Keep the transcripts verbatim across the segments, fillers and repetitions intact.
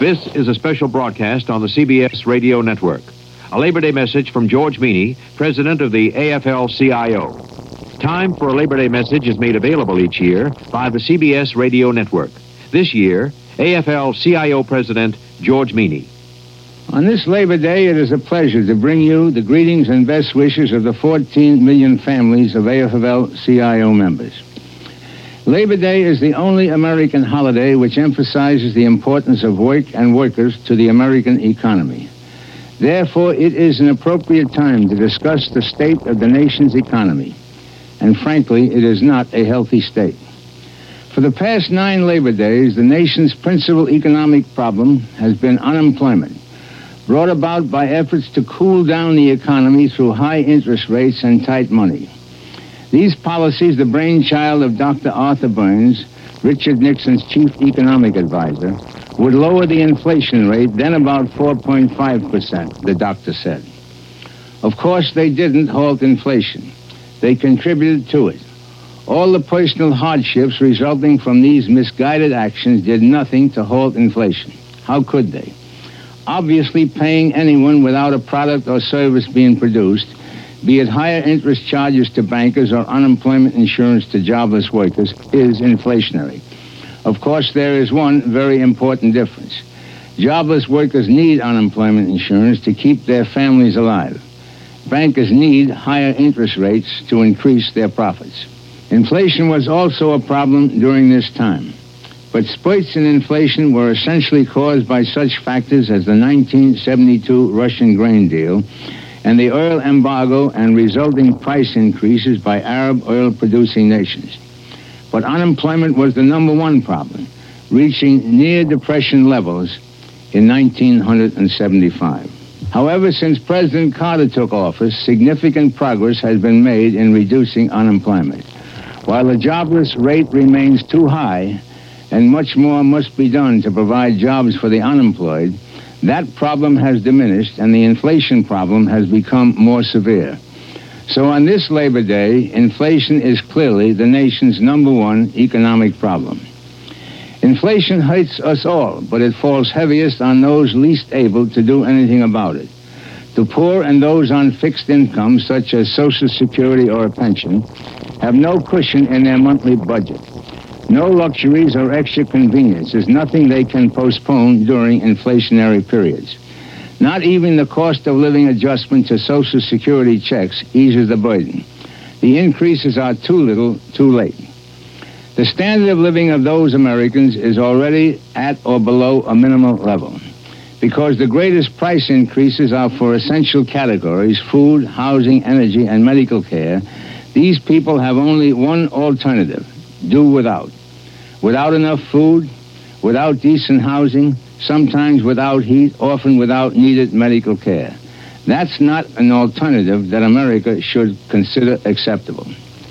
This is a special broadcast on the C B S Radio Network. A Labor Day message from George Meany, president of the A F L C I O. Time for a Labor Day message is made available each year by the C B S Radio Network. This year, A F L C I O President George Meany. On this Labor Day, it is a pleasure to bring you the greetings and best wishes of the fourteen million families of A F L C I O members. Labor Day is the only American holiday which emphasizes the importance of work and workers to the American economy. Therefore, it is an appropriate time to discuss the state of the nation's economy. And frankly, it is not a healthy state. For the past nine Labor Days, the nation's principal economic problem has been unemployment, brought about by efforts to cool down the economy through high interest rates and tight money. These policies, the brainchild of Doctor Arthur Burns, Richard Nixon's chief economic advisor, would lower the inflation rate, then about four point five percent, the doctor said. Of course, they didn't halt inflation. They contributed to it. All the personal hardships resulting from these misguided actions did nothing to halt inflation. How could they? Obviously, paying anyone without a product or service being produced, be it higher interest charges to bankers or unemployment insurance to jobless workers, is inflationary. Of course, there is one very important difference. Jobless workers need unemployment insurance to keep their families alive. Bankers need higher interest rates to increase their profits. Inflation was also a problem during this time. But spurts in inflation were essentially caused by such factors as the nineteen seventy-two Russian grain deal and the oil embargo and resulting price increases by Arab oil-producing nations. But unemployment was the number one problem, reaching near depression levels in nineteen seventy-five. However, since President Carter took office, significant progress has been made in reducing unemployment. While the jobless rate remains too high, and much more must be done to provide jobs for the unemployed, that problem has diminished and the inflation problem has become more severe. So on this Labor Day, inflation is clearly the nation's number one economic problem. Inflation hurts us all, but it falls heaviest on those least able to do anything about it. The poor and those on fixed incomes, such as Social Security or a pension, have no cushion in their monthly budget. No luxuries or extra conveniences, nothing they can postpone during inflationary periods. Not even the cost of living adjustment to Social Security checks eases the burden. The increases are too little, too late. The standard of living of those Americans is already at or below a minimal level. Because the greatest price increases are for essential categories, food, housing, energy, and medical care, these people have only one alternative: do without. Without enough food, without decent housing, sometimes without heat, often without needed medical care. That's not an alternative that America should consider acceptable.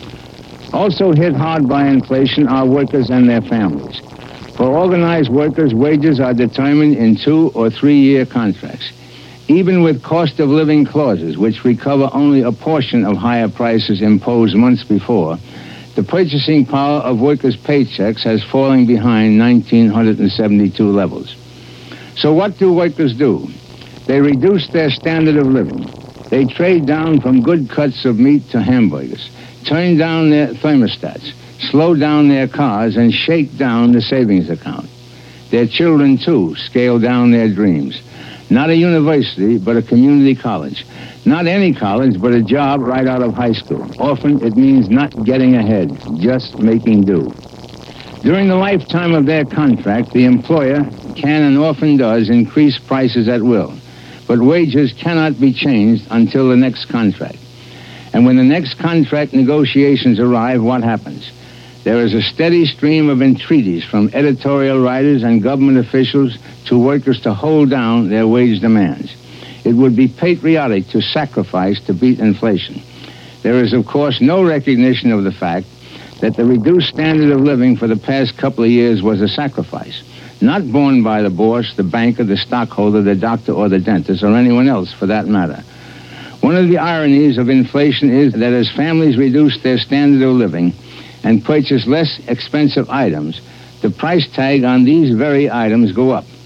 Also hit hard by inflation are workers and their families. For organized workers, wages are determined in two or three-year contracts. Even with cost of living clauses, which recover only a portion of higher prices imposed months before, the purchasing power of workers' paychecks has fallen behind nineteen seventy-two levels. So what do workers do? They reduce their standard of living. They trade down from good cuts of meat to hamburgers, turn down their thermostats, slow down their cars, and shake down the savings account. Their children, too, scale down their dreams. Not a university, but a community college. Not any college, but a job right out of high school. Often it means not getting ahead, just making do. During the lifetime of their contract, the employer can and often does increase prices at will, but wages cannot be changed until the next contract. And when the next contract negotiations arrive, what happens? There is a steady stream of entreaties from editorial writers and government officials to workers to hold down their wage demands. It would be patriotic to sacrifice to beat inflation. There is, of course, no recognition of the fact that the reduced standard of living for the past couple of years was a sacrifice, not borne by the boss, the banker, the stockholder, the doctor, or the dentist, or anyone else for that matter. One of the ironies of inflation is that as families reduce their standard of living and purchase less expensive items, the price tag on these very items go up.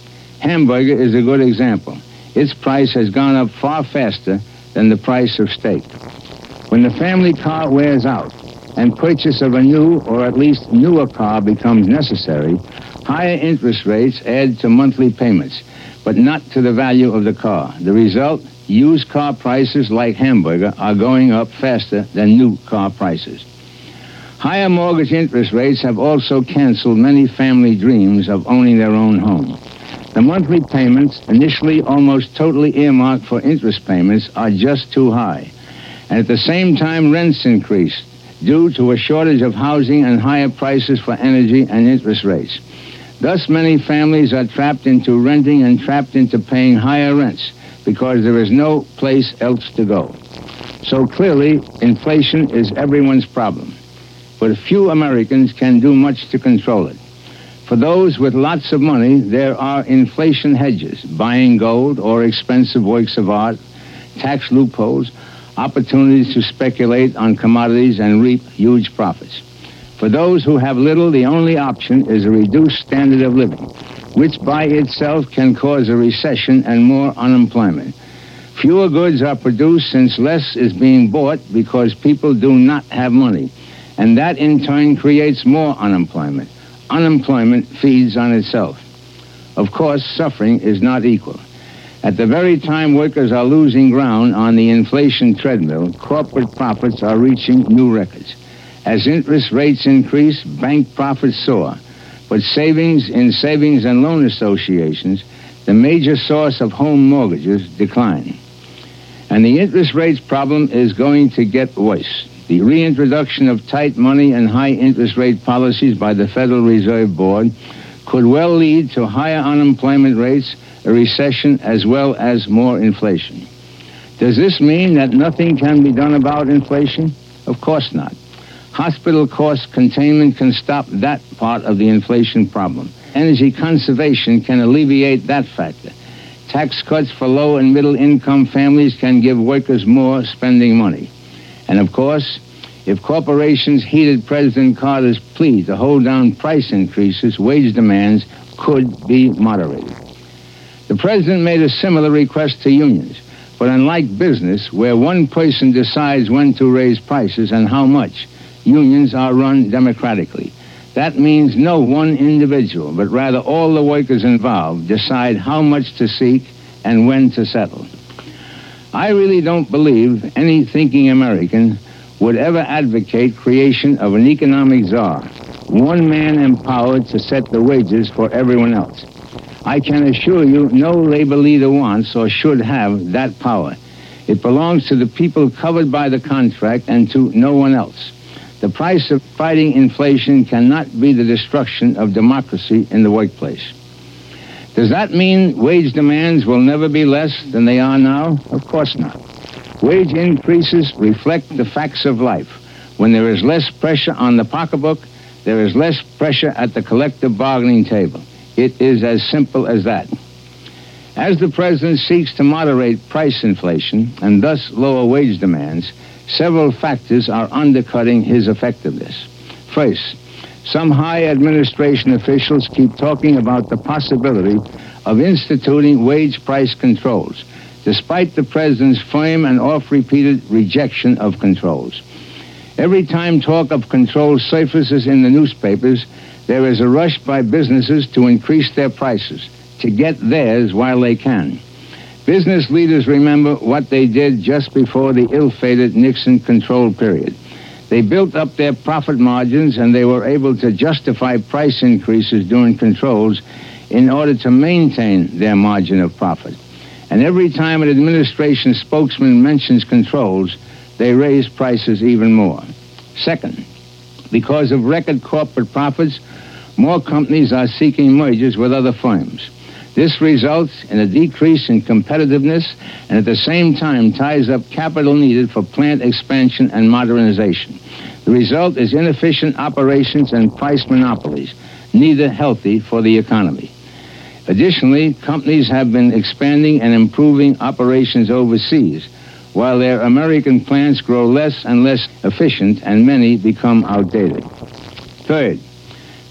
Hamburger is a good example. Its price has gone up far faster than the price of steak. When the family car wears out and purchase of a new or at least newer car becomes necessary, higher interest rates add to monthly payments, but not to the value of the car. The result, used car prices like Hamburger are going up faster than new car prices. Higher mortgage interest rates have also canceled many family dreams of owning their own home. The monthly payments, initially almost totally earmarked for interest payments, are just too high. And at the same time, rents increase due to a shortage of housing and higher prices for energy and interest rates. Thus, many families are trapped into renting and trapped into paying higher rents because there is no place else to go. So clearly, inflation is everyone's problem. But few Americans can do much to control it. For those with lots of money, there are inflation hedges, buying gold or expensive works of art, tax loopholes, opportunities to speculate on commodities and reap huge profits. For those who have little, the only option is a reduced standard of living, which by itself can cause a recession and more unemployment. Fewer goods are produced since less is being bought because people do not have money, and that in turn creates more unemployment. Unemployment feeds on itself. Of course, suffering is not equal. At the very time workers are losing ground on the inflation treadmill, corporate profits are reaching new records. As interest rates increase, bank profits soar. But savings in savings and loan associations, the major source of home mortgages, decline. And the interest rates problem is going to get worse. The reintroduction of tight money and high interest rate policies by the Federal Reserve Board could well lead to higher unemployment rates, a recession, as well as more inflation. Does this mean that nothing can be done about inflation? Of course not. Hospital cost containment can stop that part of the inflation problem. Energy conservation can alleviate that factor. Tax cuts for low and middle income families can give workers more spending money. And of course, if corporations heeded President Carter's plea to hold down price increases, wage demands could be moderated. The president made a similar request to unions, but unlike business, where one person decides when to raise prices and how much, unions are run democratically. That means no one individual, but rather all the workers involved decide how much to seek and when to settle. I really don't believe any thinking American would ever advocate creation of an economic czar, one man empowered to set the wages for everyone else. I can assure you no labor leader wants or should have that power. It belongs to the people covered by the contract and to no one else. The price of fighting inflation cannot be the destruction of democracy in the workplace. Does that mean wage demands will never be less than they are now? Of course not. Wage increases reflect the facts of life. When there is less pressure on the pocketbook, there is less pressure at the collective bargaining table. It is as simple as that. As the president seeks to moderate price inflation and thus lower wage demands, several factors are undercutting his effectiveness. First, some high administration officials keep talking about the possibility of instituting wage price controls, despite the president's firm and oft-repeated rejection of controls. Every time talk of controls surfaces in the newspapers, there is a rush by businesses to increase their prices, to get theirs while they can. Business leaders remember what they did just before the ill-fated Nixon control period. They built up their profit margins and they were able to justify price increases during controls in order to maintain their margin of profit. And every time an administration spokesman mentions controls, they raise prices even more. Second, because of record corporate profits, more companies are seeking mergers with other firms. This results in a decrease in competitiveness and at the same time ties up capital needed for plant expansion and modernization. The result is inefficient operations and price monopolies, neither healthy for the economy. Additionally, companies have been expanding and improving operations overseas, while their American plants grow less and less efficient and many become outdated. Third,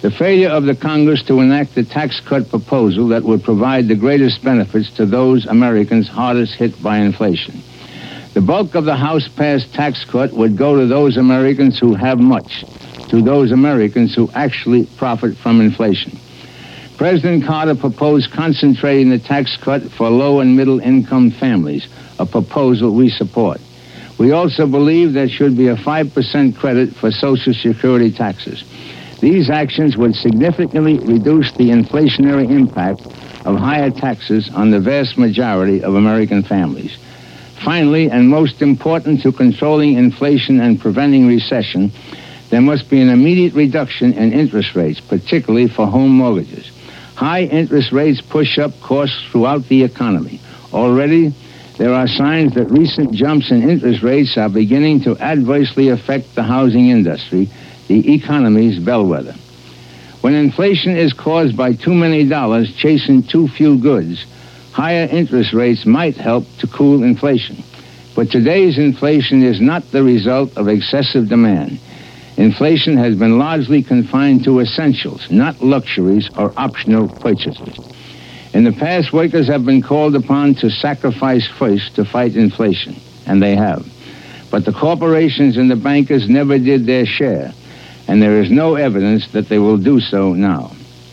The failure of the Congress to enact the tax cut proposal that would provide the greatest benefits to those Americans hardest hit by inflation. The bulk of the House-passed tax cut would go to those Americans who have much, to those Americans who actually profit from inflation. President Carter proposed concentrating the tax cut for low and middle income families, a proposal we support. We also believe there should be a five percent credit for Social Security taxes. These actions would significantly reduce the inflationary impact of higher taxes on the vast majority of American families. Finally, and most important to controlling inflation and preventing recession, there must be an immediate reduction in interest rates, particularly for home mortgages. High interest rates push up costs throughout the economy. Already, there are signs that recent jumps in interest rates are beginning to adversely affect the housing industry, the economy's bellwether. When inflation is caused by too many dollars chasing too few goods, higher interest rates might help to cool inflation. But today's inflation is not the result of excessive demand. Inflation has been largely confined to essentials, not luxuries or optional purchases. In the past, workers have been called upon to sacrifice first to fight inflation, and they have. But the corporations and the bankers never did their share, and there is no evidence that they will do so now.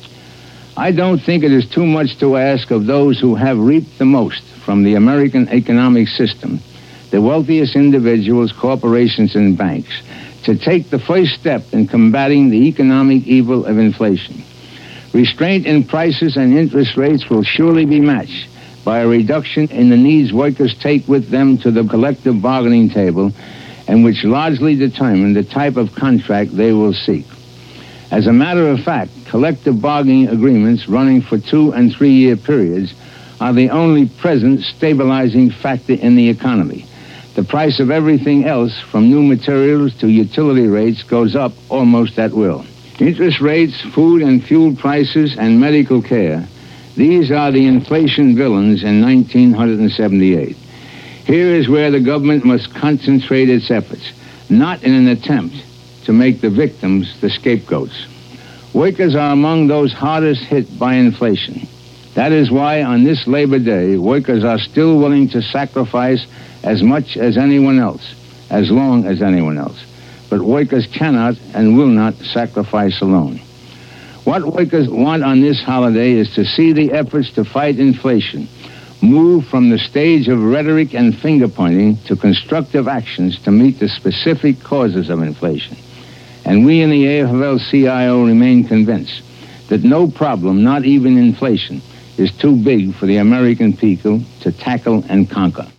I don't think it is too much to ask of those who have reaped the most from the American economic system, the wealthiest individuals, corporations, and banks, to take the first step in combating the economic evil of inflation. Restraint in prices and interest rates will surely be matched by a reduction in the needs workers take with them to the collective bargaining table, and which largely determine the type of contract they will seek. As a matter of fact, collective bargaining agreements running for two and three-year periods are the only present stabilizing factor in the economy. The price of everything else, from new materials to utility rates, goes up almost at will. Interest rates, food and fuel prices, and medical care, these are the inflation villains in nineteen seventy-eight. Here is where the government must concentrate its efforts, not in an attempt to make the victims the scapegoats. Workers are among those hardest hit by inflation. That is why on this Labor Day, workers are still willing to sacrifice as much as anyone else, as long as anyone else. But workers cannot and will not sacrifice alone. What workers want on this holiday is to see the efforts to fight inflation move from the stage of rhetoric and finger-pointing to constructive actions to meet the specific causes of inflation. And we in the A F L L C I O remain convinced that no problem, not even inflation, is too big for the American people to tackle and conquer.